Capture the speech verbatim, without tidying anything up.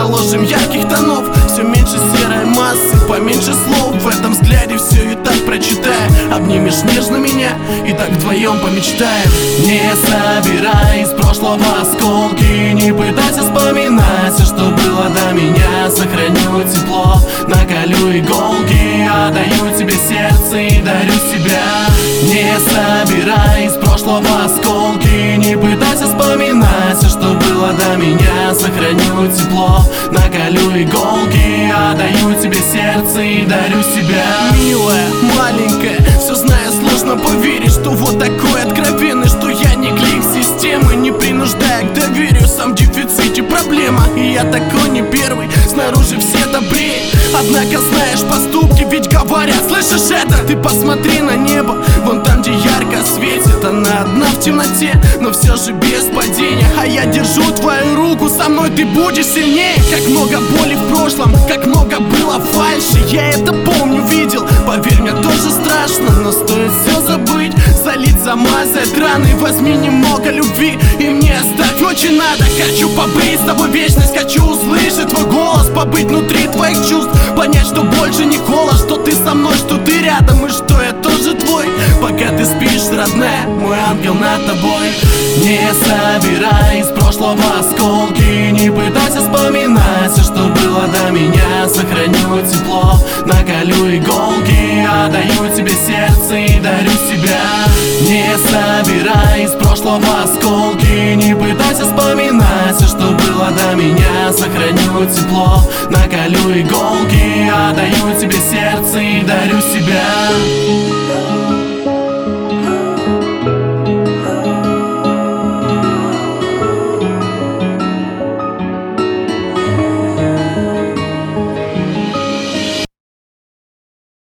наложим ярких тонов. Все меньше серой массы, поменьше слов. В этом взгляде все и так прочитай. Обнимешь нежно меня и так вдвоем помечтаем. Не собирай из прошлого осколки, не пытайся вспоминать все, что было до меня. Сохраню тепло, наколю иголки, отдаю тебе сердце и дарю себя. Не собирай из прошлого осколки, не пытайся вспоминать все, что было до меня. Сохраню тепло, наколю иголки, отдаю тебе сердце и дарю себя. Милая, маленькая, все зная, сложно поверить, что вот такой откровенный, что я не клик системы, не принуждая к доверию, сам в дефиците проблема. И я такой не первый, снаружи все добрее, однако знаешь, поступки ведь говорят. Слышишь это? Ты посмотри на небо, вон там, где ярко светит. Она одна в темноте, но все же без падения. А я держу твою руку, со мной ты будешь сильнее. Как много боли в прошлом, как много было фальши. Я это помню, видел, поверь мне, тоже страшно. Но стоит все забыть, залить, замазать раны. Возьми немного любви и мне оставь. Очень надо, хочу побыть с тобой вечность. Хочу услышать твой голос, побыть внутри твоих чувств, понять, что больше не холод, что ты со мной, что ты рядом и что я тоже твой. Пока ты спишь, родная, мой ангел над тобой. Не собирай из прошлого осколки, не пытайся вспоминать все, что было до меня. Сохраню тепло, наколю иголки, отдаю тебе сердце и дарю себя. Не собирай из прошлого осколки, не пытайся вспоминать все, что было до меня. Сохраню тепло, наколю иголки, отдаю тебе сердце и дарю себя.